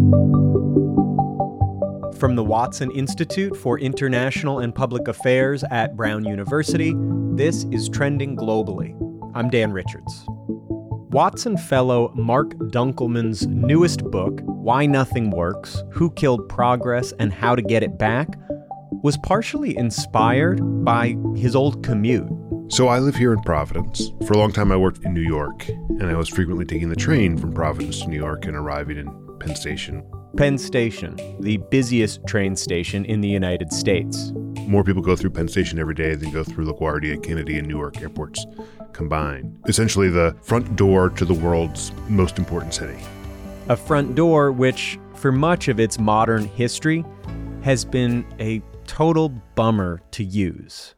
From the Watson Institute for International and Public Affairs at Brown University, this is Trending Globally. I'm Dan Richards. Watson Fellow Mark Dunkelman's newest book, Why Nothing Works, Who Killed Progress and How to Get It Back, was partially inspired by his old commute. So I live here in Providence. For a long time I worked in New York, and I was frequently taking the train from Providence to New York and arriving in Penn Station. Penn Station, the busiest train station in the United States. More people go through Penn Station every day than go through LaGuardia, Kennedy, and Newark airports combined. Essentially the front door to the world's most important city. A front door which, for much of its modern history, has been a total bummer to use.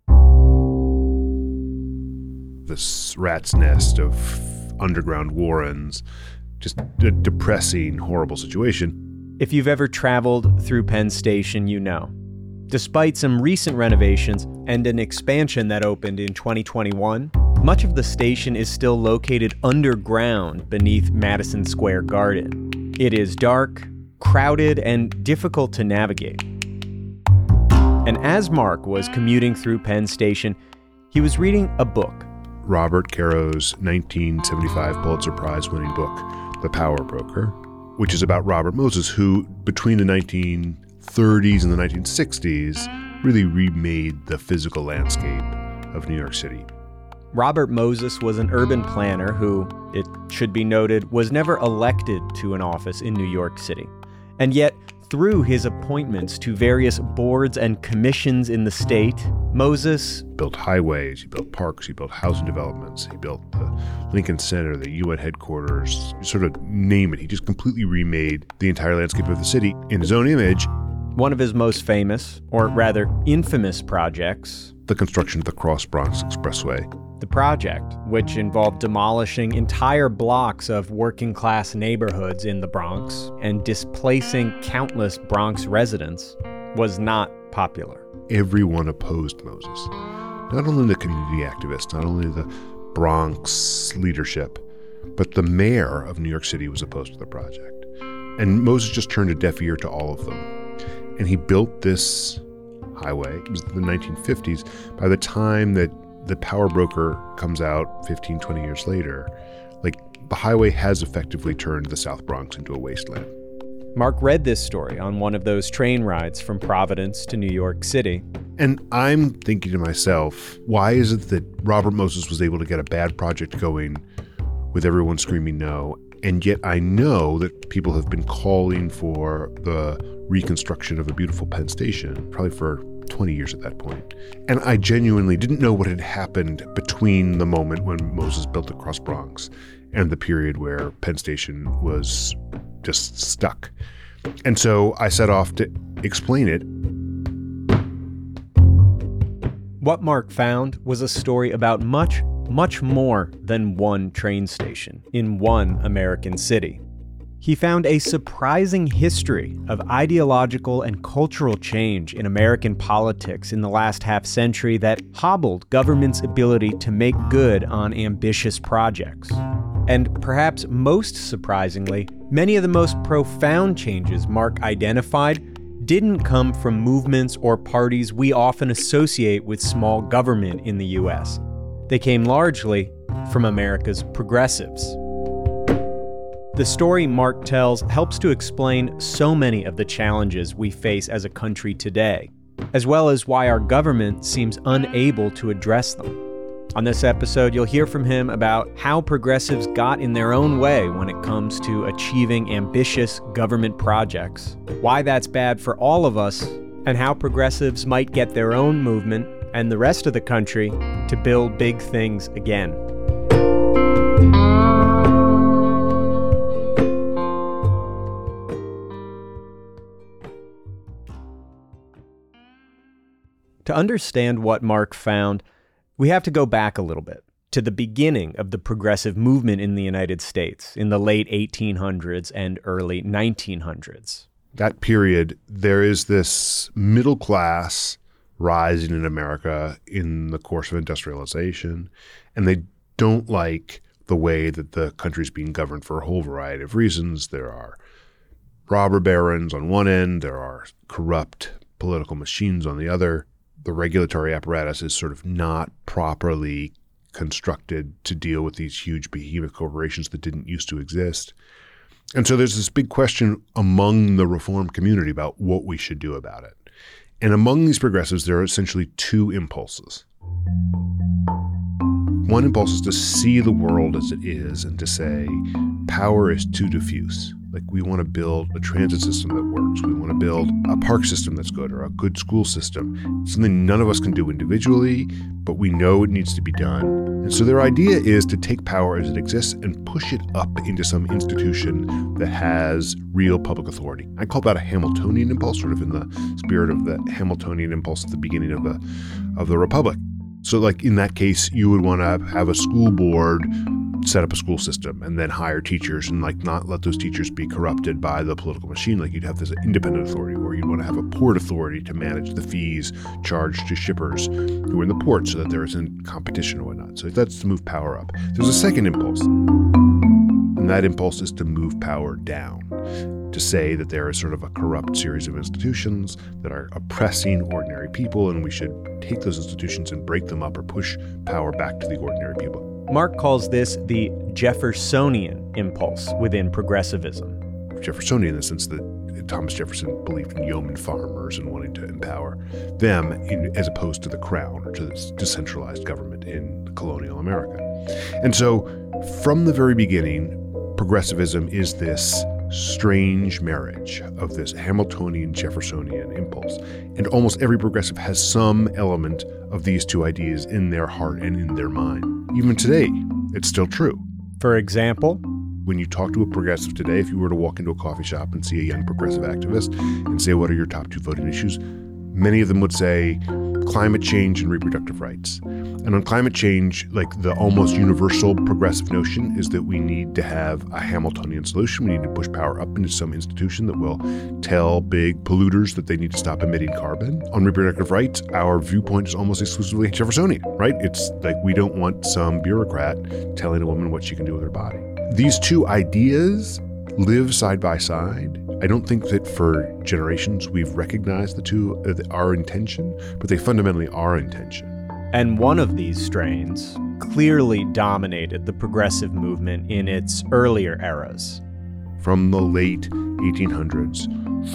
This rat's nest of underground warrens, just a depressing, horrible situation. If you've ever traveled through Penn Station, you know. Despite some recent renovations and an expansion that opened in 2021, much of the station is still located underground beneath Madison Square Garden. It is dark, crowded, and difficult to navigate. And as Mark was commuting through Penn Station, he was reading a book. Robert Caro's 1975 Pulitzer Prize-winning book, The Power Broker, which is about Robert Moses, who between the 1930s and the 1960s really remade the physical landscape of New York City. Robert Moses was an urban planner who, it should be noted, was never elected to an office in New York City. And yet, through his appointments to various boards and commissions in the state, Moses built highways, he built parks, he built housing developments, he built the Lincoln Center, the UN headquarters, you sort of name it. He just completely remade the entire landscape of the city in his own image. One of his most famous, or rather infamous projects, the construction of the Cross Bronx Expressway. The project, which involved demolishing entire blocks of working-class neighborhoods in the Bronx and displacing countless Bronx residents, was not popular. Everyone opposed Moses. Not only the community activists, not only the Bronx leadership, but the mayor of New York City was opposed to the project. And Moses just turned a deaf ear to all of them. And he built this highway. It was the 1950s. By the time that The Power Broker comes out 15, 20 years later, the highway has effectively turned the South Bronx into a wasteland. Mark read this story on one of those train rides from Providence to New York City. And I'm thinking to myself, why is it that Robert Moses was able to get a bad project going with everyone screaming no? And yet I know that people have been calling for the reconstruction of a beautiful Penn Station, probably for 20 years at that point. And I genuinely didn't know what had happened between the moment when Moses built the Cross Bronx and the period where Penn Station was just stuck. And so I set off to explain it. What Mark found was a story about much more than one train station in one American city. He found a surprising history of ideological and cultural change in American politics in the last half-century that hobbled government's ability to make good on ambitious projects. And perhaps most surprisingly, many of the most profound changes Mark identified didn't come from movements or parties we often associate with small government in the U.S. They came largely from America's progressives. The story Mark tells helps to explain so many of the challenges we face as a country today, as well as why our government seems unable to address them. On this episode, you'll hear from him about how progressives got in their own way when it comes to achieving ambitious government projects, why that's bad for all of us, and how progressives might get their own movement and the rest of the country to build big things again. To understand what Mark found, we have to go back a little bit to the beginning of the progressive movement in the United States in the late 1800s and early 1900s. That period, there is this middle class rising in America in the course of industrialization, and they don't like the way that the country's being governed for a whole variety of reasons. There are robber barons on one end, there are corrupt political machines on the other. The regulatory apparatus is sort of not properly constructed to deal with these huge behemoth corporations that didn't used to exist. And so there's this big question among the reform community about what we should do about it. And among these progressives, there are essentially two impulses. One impulse is to see the world as it is and to say, power is too diffuse. Like, we want to build a transit system that works. We want to build a park system that's good, or a good school system. It's something none of us can do individually, but we know it needs to be done. And so their idea is to take power as it exists and push it up into some institution that has real public authority. I call that a Hamiltonian impulse, sort of in the spirit of the Hamiltonian impulse at the beginning of the Republic. So like in that case, you would want to have a school board set up a school system and then hire teachers and like not let those teachers be corrupted by the political machine. Like you'd have this independent authority, or you'd want to have a port authority to manage the fees charged to shippers who are in the port so that there isn't competition or whatnot. So that's to move power up. There's a second impulse, and that impulse is to move power down, to say that there is sort of a corrupt series of institutions that are oppressing ordinary people, and we should take those institutions and break them up or push power back to the ordinary people. Mark calls this the Jeffersonian impulse within progressivism. Jeffersonian in the sense that Thomas Jefferson believed in yeoman farmers and wanting to empower them as opposed to the crown or to this decentralized government in colonial America. And so from the very beginning, progressivism is this strange marriage of this Hamiltonian Jeffersonian impulse. And almost every progressive has some element of these two ideas in their heart and in their mind. Even today, it's still true. For example, when you talk to a progressive today, if you were to walk into a coffee shop and see a young progressive activist and say, what are your top two voting issues? Many of them would say climate change and reproductive rights. And on climate change, like the almost universal progressive notion is that we need to have a Hamiltonian solution. We need to push power up into some institution that will tell big polluters that they need to stop emitting carbon. On reproductive rights, our viewpoint is almost exclusively Jeffersonian, right? It's like we don't want some bureaucrat telling a woman what she can do with her body. These two ideas live side by side. I don't think that for generations we've recognized the two, our intention, but they fundamentally are intention. And one of these strains clearly dominated the progressive movement in its earlier eras. From the late 1800s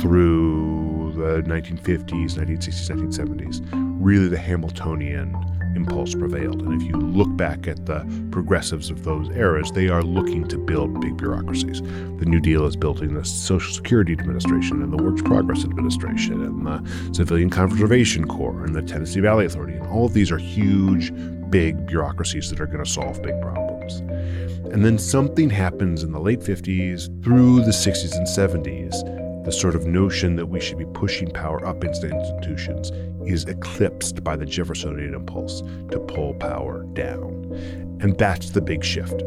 through the 1950s, 1960s, 1970s, really the Hamiltonian impulse prevailed. And if you look back at the progressives of those eras, they are looking to build big bureaucracies. The New Deal is building the Social Security Administration and the Works Progress Administration and the Civilian Conservation Corps and the Tennessee Valley Authority. And all of these are huge, big bureaucracies that are going to solve big problems. And then something happens in the late 50s through the 60s and 70s. The sort of notion that we should be pushing power up into institutions is eclipsed by the Jeffersonian impulse to pull power down. And that's the big shift.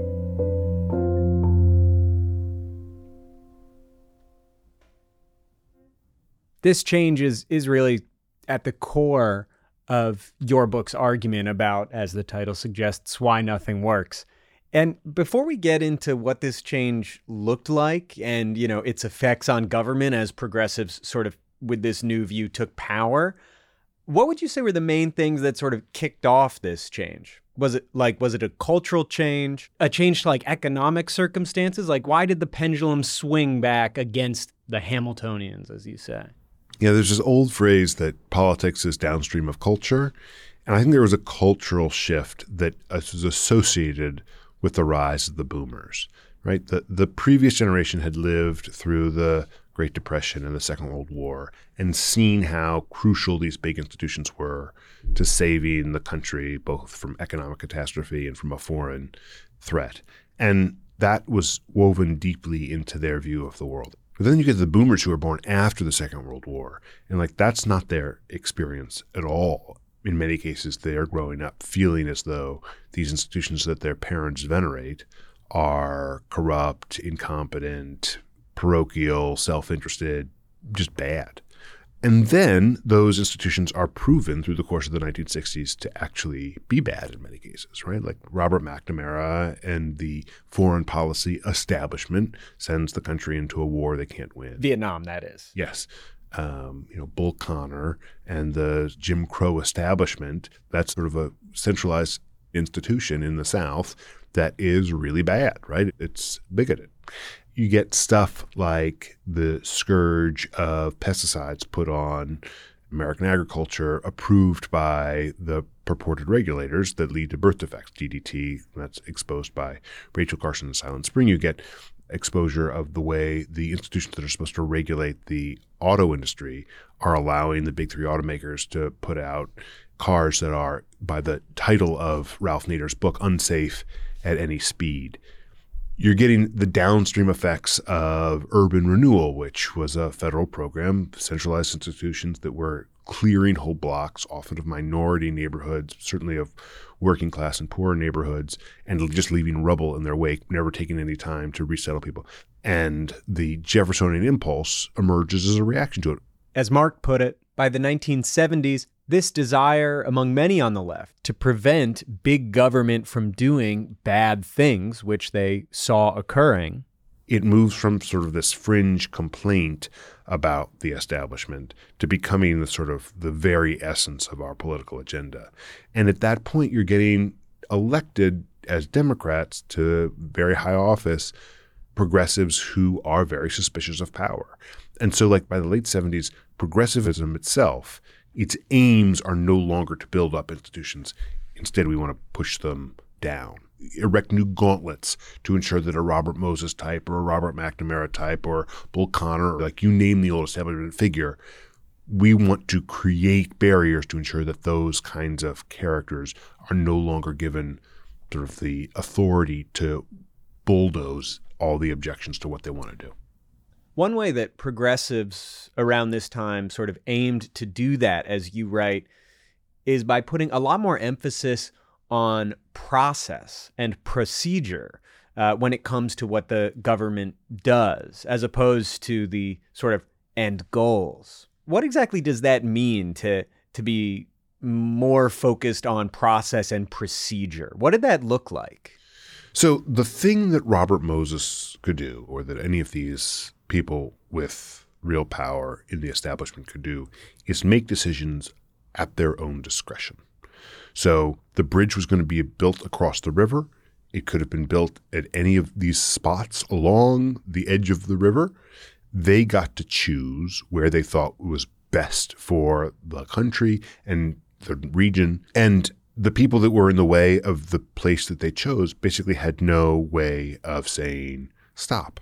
This change is really at the core of your book's argument about, as the title suggests, why nothing works. And before we get into what this change looked like and, its effects on government as progressives sort of with this new view took power, what would you say were the main things that sort of kicked off this change? Was it a cultural change, a change to like economic circumstances? Like, why did the pendulum swing back against the Hamiltonians, as you say? Yeah, there's this old phrase that politics is downstream of culture. And I think there was a cultural shift that was associated with the rise of the boomers, right? The previous generation had lived through the Great Depression and the Second World War and seen how crucial these big institutions were to saving the country, both from economic catastrophe and from a foreign threat. And that was woven deeply into their view of the world. But then you get the boomers who were born after the Second World War, and like that's not their experience at all. In many cases, they are growing up feeling as though these institutions that their parents venerate are corrupt, incompetent, parochial, self-interested, just bad. And then those institutions are proven through the course of the 1960s to actually be bad in many cases, right? Like Robert McNamara and the foreign policy establishment sends the country into a war they can't win. Vietnam, that is. Yes. Bull Connor and the Jim Crow establishment, that's sort of a centralized institution in the South that is really bad, right? It's bigoted. You get stuff like the scourge of pesticides put on American agriculture approved by the purported regulators that lead to birth defects, DDT, that's exposed by Rachel Carson and Silent Spring. You get exposure of the way the institutions that are supposed to regulate the auto industry are allowing the big three automakers to put out cars that are, by the title of Ralph Nader's book, unsafe at any speed. You're getting the downstream effects of urban renewal, which was a federal program, centralized institutions that were clearing whole blocks, often of minority neighborhoods, certainly of working class and poor neighborhoods, and just leaving rubble in their wake, never taking any time to resettle people. And the Jeffersonian impulse emerges as a reaction to it. As Mark put it, by the 1970s, this desire among many on the left to prevent big government from doing bad things, which they saw occurring, it moves from sort of this fringe complaint about the establishment to becoming the very essence of our political agenda. And at that point, you're getting elected as Democrats to very high office progressives who are very suspicious of power. And so by the late 70s, progressivism itself, its aims are no longer to build up institutions. Instead, we want to push them down, erect new gauntlets to ensure that a Robert Moses type or a Robert McNamara type or Bull Connor, you name the old establishment figure, we want to create barriers to ensure that those kinds of characters are no longer given sort of the authority to bulldoze all the objections to what they want to do. One way that progressives around this time sort of aimed to do that, as you write, is by putting a lot more emphasis on process and procedure when it comes to what the government does, as opposed to the sort of end goals. What exactly does that mean to be more focused on process and procedure? What did that look like? So the thing that Robert Moses could do, or that any of these people with real power in the establishment could do, is make decisions at their own discretion. So the bridge was going to be built across the river. It could have been built at any of these spots along the edge of the river. They got to choose where they thought was best for the country and the region. And the people that were in the way of the place that they chose basically had no way of saying stop.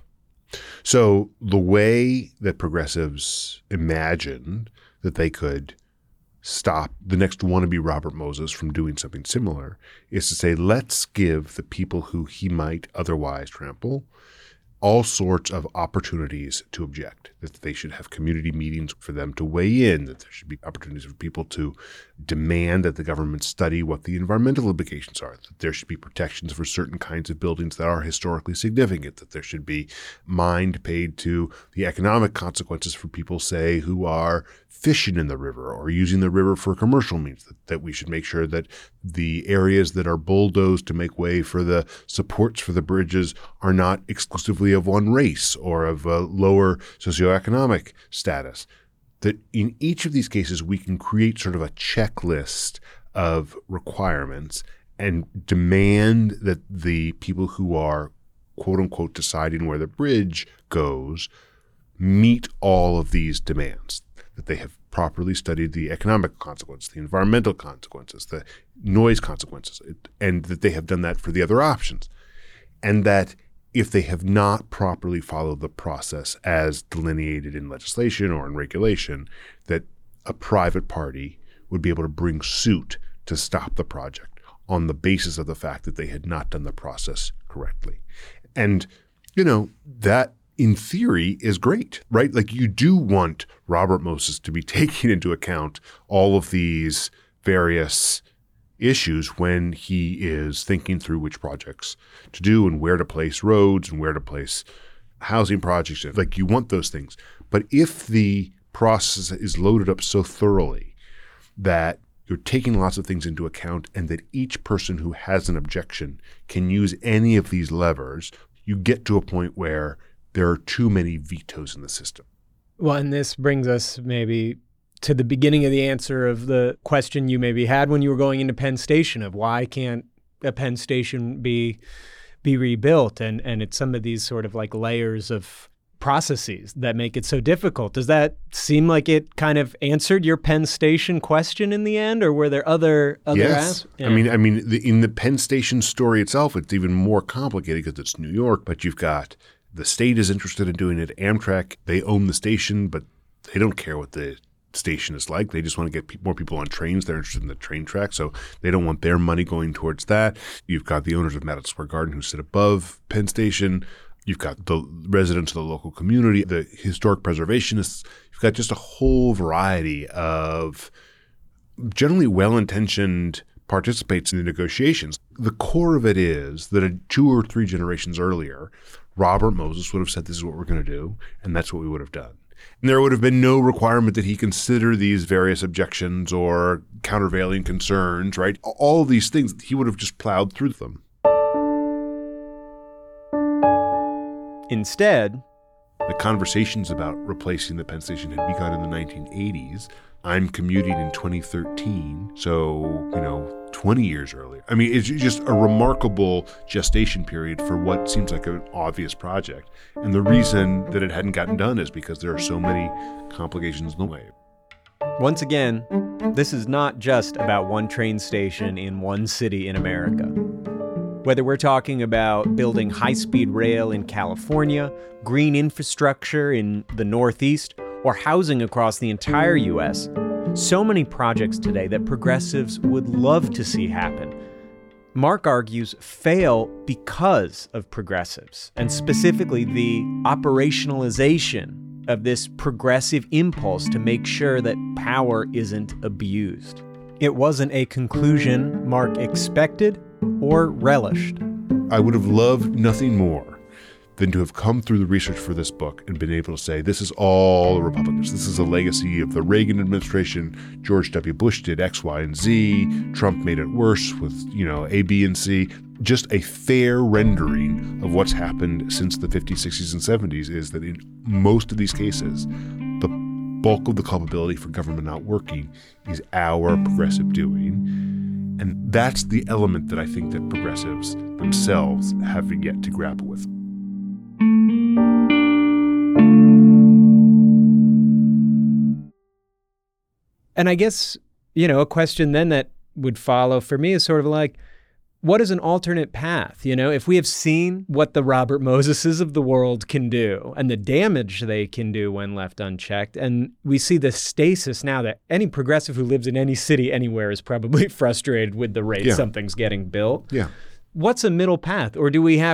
So the way that progressives imagined that they could stop the next wannabe Robert Moses from doing something similar is to say, let's give the people who he might otherwise trample all sorts of opportunities to object, that they should have community meetings for them to weigh in, that there should be opportunities for people to demand that the government study what the environmental implications are, that there should be protections for certain kinds of buildings that are historically significant, that there should be mind paid to the economic consequences for people, say, who are fishing in the river or using the river for commercial means, that we should make sure that the areas that are bulldozed to make way for the supports for the bridges are not exclusively of one race or of a lower socioeconomic status. That in each of these cases, we can create sort of a checklist of requirements and demand that the people who are, quote unquote, deciding where the bridge goes meet all of these demands, that they have properly studied the economic consequences, the environmental consequences, the noise consequences, and that they have done that for the other options. And that if they have not properly followed the process as delineated in legislation or in regulation, that a private party would be able to bring suit to stop the project on the basis of the fact that they had not done the process correctly. And, that in theory is great, right? You do want Robert Moses to be taking into account all of these various issues when he is thinking through which projects to do and where to place roads and where to place housing projects. You want those things. But if the process is loaded up so thoroughly that you're taking lots of things into account, and that each person who has an objection can use any of these levers, you get to a point where there are too many vetoes in the system. Well, and this brings us maybe to the beginning of the answer of the question you maybe had when you were going into Penn Station of why can't a Penn Station be rebuilt? And it's some of these sort of like layers of processes that make it so difficult. Does that seem like it kind of answered your Penn Station question in the end, or were there other Yes. Yeah. I mean, in the Penn Station story itself, it's even more complicated because it's New York, but you've got the state is interested in doing it. Amtrak, they own the station, but they don't care what the station is like. They just want to get more people on trains. They're interested in the train track, so they don't want their money going towards that. You've got the owners of Madison Square Garden who sit above Penn Station. You've got the residents of the local community, the historic preservationists. You've got just a whole variety of generally well-intentioned participants in the negotiations. The core of it is that 2 or 3 generations earlier, Robert Moses would have said, this is what we're going to do, and that's what we would have done. And there would have been no requirement that he consider these various objections or countervailing concerns, right? All of these things, he would have just plowed through them. Instead, the conversations about replacing the Penn Station had begun in the 1980s. I'm commuting in 2013, so, 20 years earlier. I mean, it's just a remarkable gestation period for what seems like an obvious project. And the reason that it hadn't gotten done is because there are so many complications in the way. Once again, this is not just about one train station in one city in America. Whether we're talking about building high-speed rail in California, green infrastructure in the Northeast, or housing across the entire U.S., so many projects today that progressives would love to see happen, Mark argues, fail because of progressives, and specifically the operationalization of this progressive impulse to make sure that power isn't abused. It wasn't a conclusion Mark expected or relished. I would have loved nothing more than to have come through the research for this book and been able to say, this is all the Republicans. This is a legacy of the Reagan administration. George W. Bush did X, Y, and Z. Trump made it worse with, A, B, and C. Just a fair rendering of what's happened since the 50s, 60s, and 70s is that in most of these cases, the bulk of the culpability for government not working is our progressive doing. And that's the element that I think that progressives themselves have yet to grapple with. And I guess, a question then that would follow for me is sort of like, what is an alternate path? If we have seen what the Robert Moseses of the world can do and the damage they can do when left unchecked, and we see the stasis now that any progressive who lives in any city anywhere is probably frustrated with the rate something's getting built. Yeah. What's a middle path? Or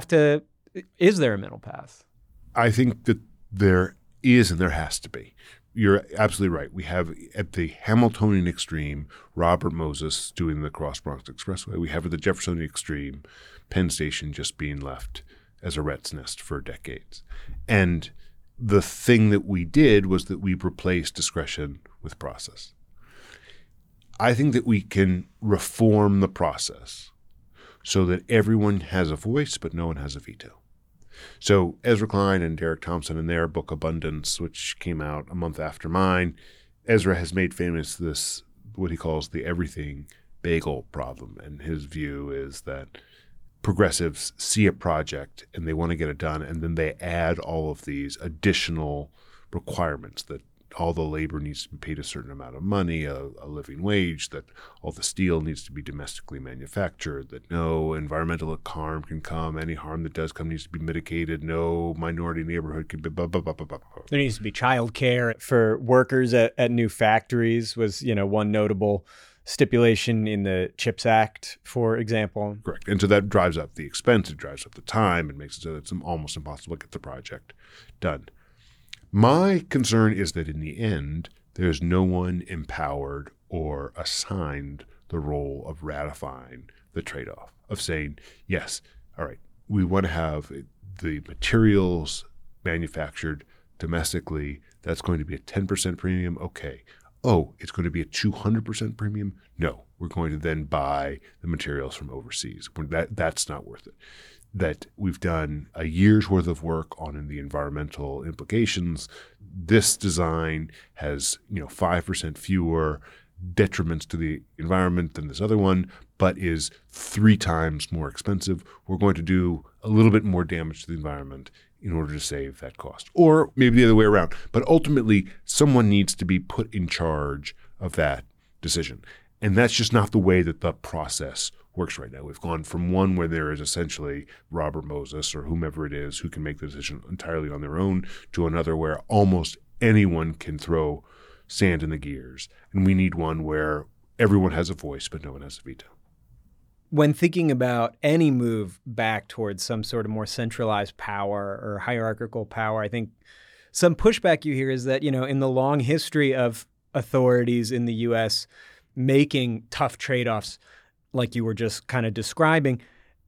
is there a middle path? I think that there is and there has to be. You're absolutely right. We have at the Hamiltonian extreme, Robert Moses doing the Cross Bronx Expressway. We have at the Jeffersonian extreme, Penn Station just being left as a rat's nest for decades. And the thing that we did was that we replaced discretion with process. I think that we can reform the process so that everyone has a voice, but no one has a veto. So Ezra Klein and Derek Thompson in their book Abundance, which came out a month after mine, Ezra has made famous this, what he calls the everything bagel problem. And his view is that progressives see a project and they want to get it done, and then they add all of these additional requirements that all the labor needs to be paid a certain amount of money, a living wage, that all the steel needs to be domestically manufactured, that no environmental harm can come, any harm that does come needs to be mitigated, no minority neighborhood can be blah, blah, blah, blah, blah. There needs to be child care for workers at new factories was, one notable stipulation in the CHIPS Act, for example. Correct. And so that drives up the expense, it drives up the time, it makes it so that it's almost impossible to get the project done. My concern is that in the end, there's no one empowered or assigned the role of ratifying the trade-off, of saying, yes, all right, we want to have the materials manufactured domestically, that's going to be a 10% premium. Okay. Oh, it's going to be a 200% premium? No, we're going to then buy the materials from overseas. That's not worth it. That we've done a year's worth of work on the environmental implications. This design has 5% fewer detriments to the environment than this other one, but is 3 times more expensive. We're going to do a little bit more damage to the environment in order to save that cost. Or maybe the other way around. But ultimately, someone needs to be put in charge of that decision. And that's just not the way that the process works right now. We've gone from one where there is essentially Robert Moses or whomever it is who can make the decision entirely on their own to another where almost anyone can throw sand in the gears. And we need one where everyone has a voice, but no one has a veto. When thinking about any move back towards some sort of more centralized power or hierarchical power, I think some pushback you hear is that, in the long history of authorities in the U.S. making tough trade-offs, like you were just kind of describing,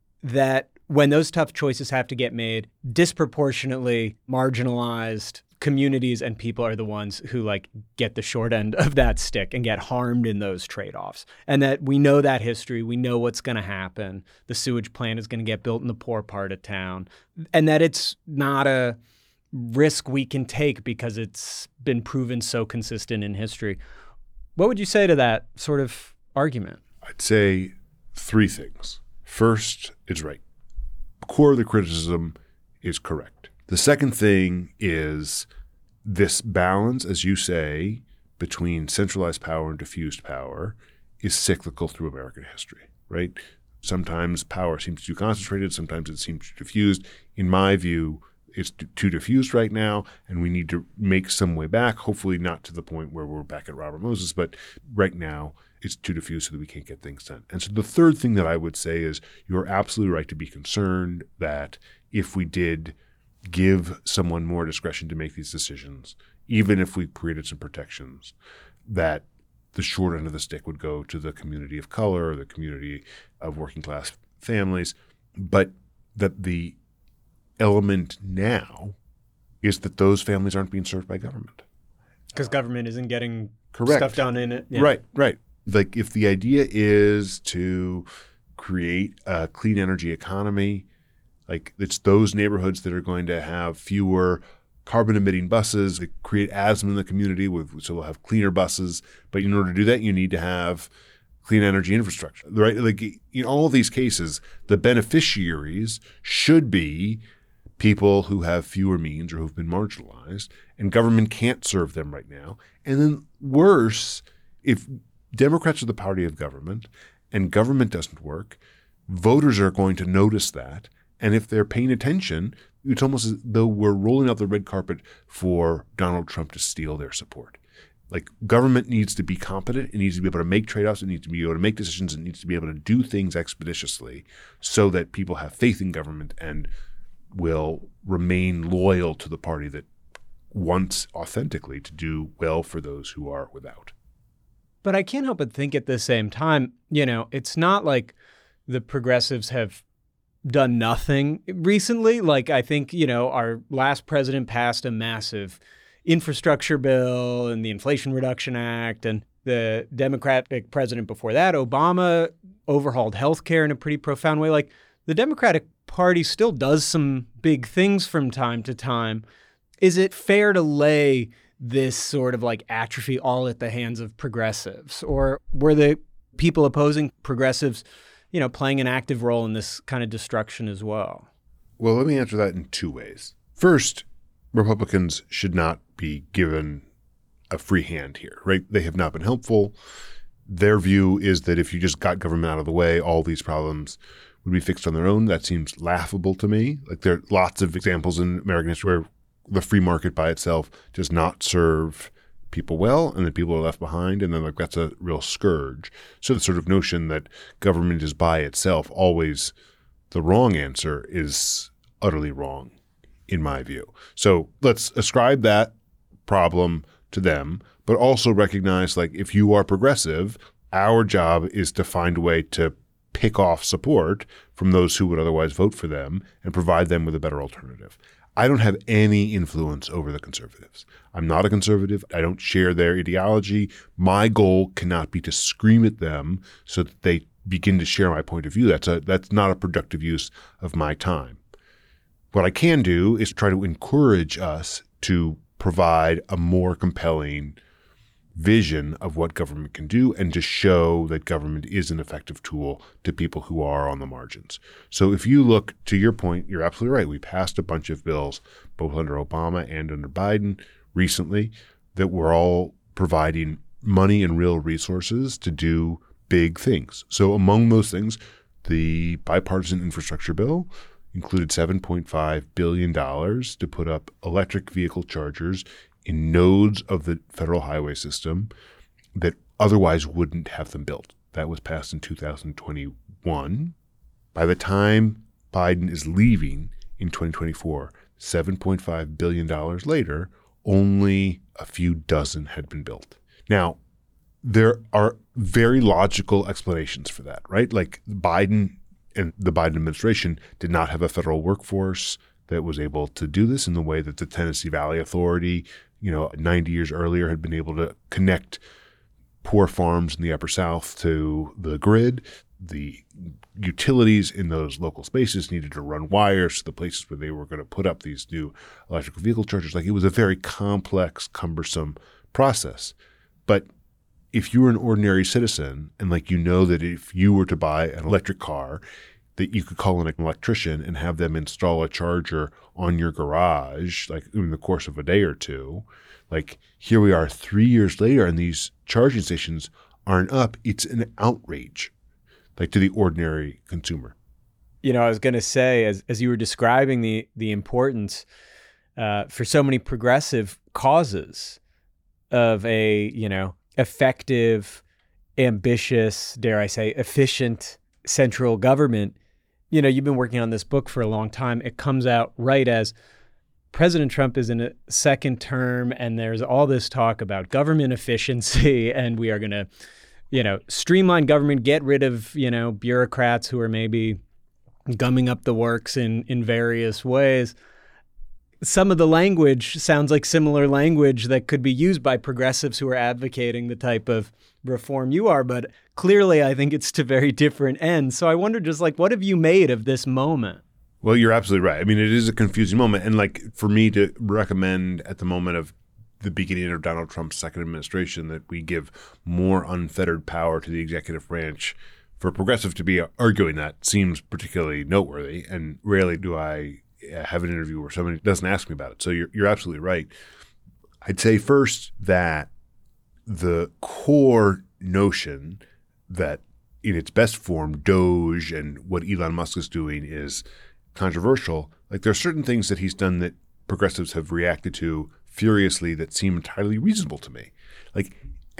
that when those tough choices have to get made, disproportionately marginalized communities and people are the ones who get the short end of that stick and get harmed in those trade-offs. And that we know that history, we know what's going to happen. The sewage plant is going to get built in the poor part of town, and that it's not a risk we can take because it's been proven so consistent in history. What would you say to that sort of argument? I'd say 3 things. First, it's right. The core of the criticism is correct. The second thing is this balance, as you say, between centralized power and diffused power is cyclical through American history, right? Sometimes power seems too concentrated, sometimes it seems too diffused. In my view, it's too diffused right now, and we need to make some way back, hopefully not to the point where we're back at Robert Moses, but right now it's too diffused so that we can't get things done. And so the third thing that I would say is you're absolutely right to be concerned that if we did give someone more discretion to make these decisions, even if we created some protections, that the short end of the stick would go to the community of color or the community of working class families, but that the element now is that those families aren't being served by government. Because government isn't getting Correct. Stuff done in it. Yeah. Right. If the idea is to create a clean energy economy, it's those neighborhoods that are going to have fewer carbon-emitting buses, that create asthma in the community, so we'll have cleaner buses. But in order to do that, you need to have clean energy infrastructure, right? In all of these cases, the beneficiaries should be people who have fewer means or who've been marginalized, and government can't serve them right now. And then worse, if Democrats are the party of government and government doesn't work, voters are going to notice that. And if they're paying attention, it's almost as though we're rolling out the red carpet for Donald Trump to steal their support. Government needs to be competent. It needs to be able to make trade-offs. It needs to be able to make decisions. It needs to be able to do things expeditiously so that people have faith in government and will remain loyal to the party that wants authentically to do well for those who are without. But I can't help but think at the same time, it's not like the progressives have done nothing recently. I think, our last president passed a massive infrastructure bill and the Inflation Reduction Act, and the Democratic president before that, Obama, overhauled healthcare in a pretty profound way. The Democratic Party still does some big things from time to time. Is it fair to lay this sort of atrophy all at the hands of progressives? Or were the people opposing progressives playing an active role in this kind of destruction as well? Well, let me answer that in 2 ways. First, Republicans should not be given a free hand here, right? They have not been helpful. Their view is that if you just got government out of the way, all these problems would be fixed on their own. That seems laughable to me. There are lots of examples in American history where the free market by itself does not serve people well, and then people are left behind, and then that's a real scourge. So the sort of notion that government is by itself always the wrong answer is utterly wrong, in my view. So let's ascribe that problem to them, but also recognize if you are progressive, our job is to find a way to pick off support from those who would otherwise vote for them and provide them with a better alternative. I don't have any influence over the conservatives. I'm not a conservative. I don't share their ideology. My goal cannot be to scream at them so that they begin to share my point of view. That's not a productive use of my time. What I can do is try to encourage us to provide a more compelling vision of what government can do and to show that government is an effective tool to people who are on the margins. So if you look, to your point, you're absolutely right. We passed a bunch of bills, both under Obama and under Biden recently, that were all providing money and real resources to do big things. So among those things, the bipartisan infrastructure bill included $7.5 billion to put up electric vehicle chargers in nodes of the federal highway system that otherwise wouldn't have them built. That was passed in 2021. By the time Biden is leaving in 2024, $7.5 billion later, only a few dozen had been built. Now, there are very logical explanations for that, right? Like Biden and the Biden administration did not have a federal workforce that was able to do this in the way that the Tennessee Valley Authority, 90 years earlier had been able to connect poor farms in the Upper South to the grid. The utilities in those local spaces needed to run wires to the places where they were going to put up these new electric vehicle chargers. Like, it was a very complex, cumbersome process. But if you were an ordinary citizen and that if you were to buy an electric car, that you could call an electrician and have them install a charger on your garage, like in the course of a day or two. Like, here we are 3 years later and these charging stations aren't up. It's an outrage, like, to the ordinary consumer. I was going to say, as you were describing the importance for so many progressive causes of a, effective, ambitious, dare I say, efficient central government. You've been working on this book for a long time. It comes out right as President Trump is in a second term, and there's all this talk about government efficiency, and we are going to, streamline government, get rid of, bureaucrats who are maybe gumming up the works in various ways. Some of the language sounds like similar language that could be used by progressives who are advocating the type of reform you are, but clearly I think it's to very different ends. So I wonder, just what have you made of this moment? Well, you're absolutely right. I mean, it is a confusing moment. And for me to recommend at the moment of the beginning of Donald Trump's second administration that we give more unfettered power to the executive branch, for progressive to be arguing that seems particularly noteworthy. And rarely do I have an interview where somebody doesn't ask me about it. So you're absolutely right. I'd say first that the core notion that in its best form, Doge and what Elon Musk is doing is controversial. Like, there are certain things that he's done that progressives have reacted to furiously that seem entirely reasonable to me. Like,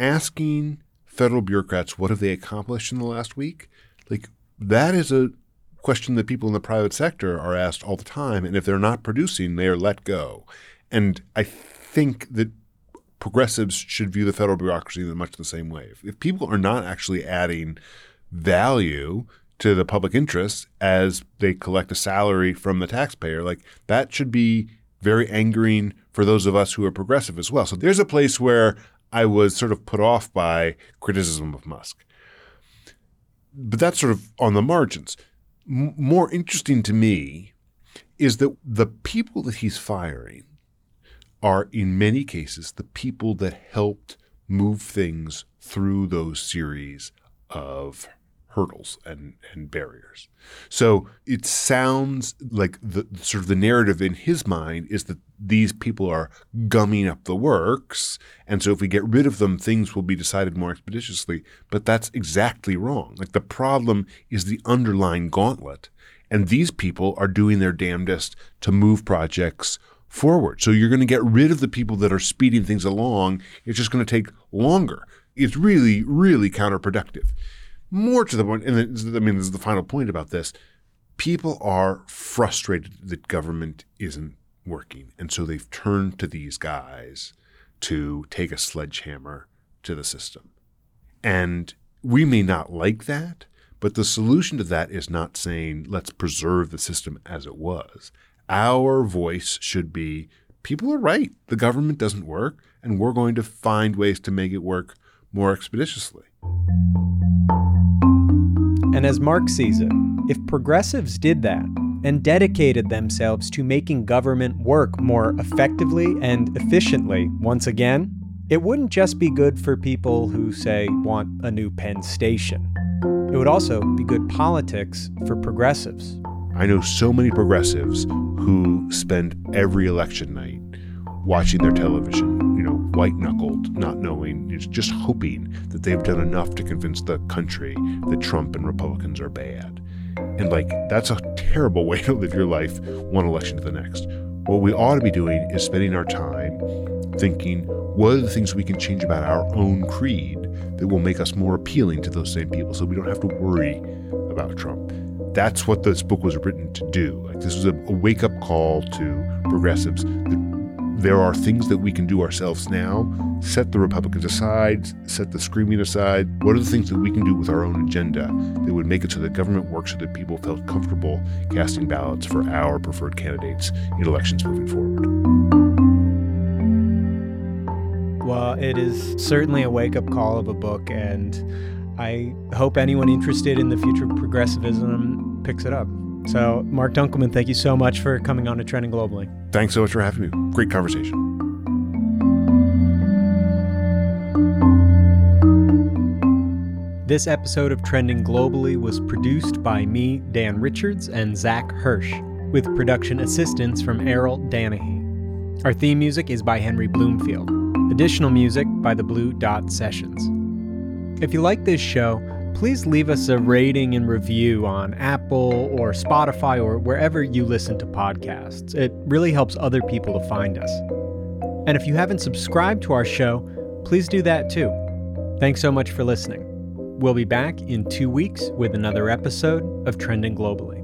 asking federal bureaucrats, what have they accomplished in the last week? Like, that is a question that people in the private sector are asked all the time. And if they're not producing, they are let go. And I think that progressives should view the federal bureaucracy in much the same way. If people are not actually adding value to the public interest as they collect a salary from the taxpayer, like, that should be very angering for those of us who are progressive as well. So there's a place where I was sort of put off by criticism of Musk. But that's sort of on the margins. More interesting to me is that the people that he's firing are in many cases the people that helped move things through those series of hurdles and barriers. So it sounds like the sort of the narrative in his mind is that these people are gumming up the works, and so if we get rid of them, things will be decided more expeditiously. But that's exactly wrong. Like, the problem is the underlying gauntlet, and these people are doing their damnedest to move projects forward. So you're going to get rid of the people that are speeding things along. It's just going to take longer. It's really, really counterproductive. More to the point, and this is the final point about this, people are frustrated that government isn't working. And so they've turned to these guys to take a sledgehammer to the system. And we may not like that, but the solution to that is not saying let's preserve the system as it was. Our voice should be, people are right. The government doesn't work, and we're going to find ways to make it work more expeditiously. And as Mark sees it, if progressives did that and dedicated themselves to making government work more effectively and efficiently once again, it wouldn't just be good for people who, say, want a new Penn Station. It would also be good politics for progressives. I know so many progressives who spend every election night watching their television, white-knuckled, not knowing, just hoping that they've done enough to convince the country that Trump and Republicans are bad. And that's a terrible way to live your life one election to the next. What we ought to be doing is spending our time thinking, what are the things we can change about our own creed that will make us more appealing to those same people so we don't have to worry about Trump? That's what this book was written to do. This was a wake-up call to progressives. There are things that we can do ourselves now. Set the Republicans aside, set the screaming aside. What are the things that we can do with our own agenda that would make it so that government works so that people felt comfortable casting ballots for our preferred candidates in elections moving forward? Well, it is certainly a wake-up call of a book, and I hope anyone interested in the future of progressivism picks it up. So, Mark Dunkelman, thank you so much for coming on to Trending Globally. Thanks so much for having me. Great conversation. This episode of Trending Globally was produced by me, Dan Richards, and Zach Hirsch, with production assistance from Errol Danahy. Our theme music is by Henry Bloomfield. Additional music by the Blue Dot Sessions. If you like this show, please leave us a rating and review on Apple or Spotify or wherever you listen to podcasts. It really helps other people to find us. And if you haven't subscribed to our show, please do that too. Thanks so much for listening. We'll be back in 2 weeks with another episode of Trending Globally.